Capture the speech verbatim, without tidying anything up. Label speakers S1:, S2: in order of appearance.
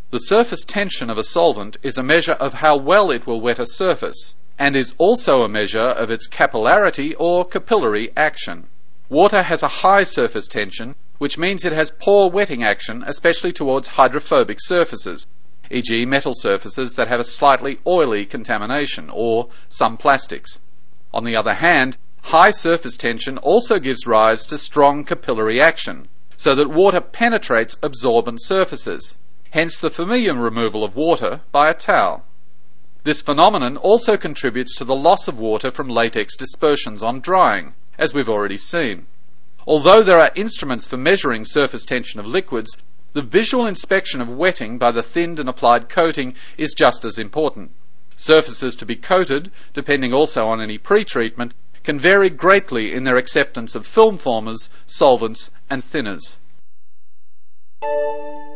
S1: The surface tension of a solvent is a measure of how well it will wet a surface, and is also a measure of its capillarity or capillary action. Water has a high surface tension, which means it has poor wetting action, especially towards hydrophobic surfaces, for example metal surfaces that have a slightly oily contamination, or some plastics. On the other hand, high surface tension also gives rise to strong capillary action, so that water penetrates absorbent surfaces, hence the familiar removal of water by a towel. This phenomenon also contributes to the loss of water from latex dispersions on drying, as we've already seen. Although there are instruments for measuring surface tension of liquids, the visual inspection of wetting by the thinned and applied coating is just as important. Surfaces to be coated, depending also on any pre-treatment, can vary greatly in their acceptance of film formers, solvents and thinners.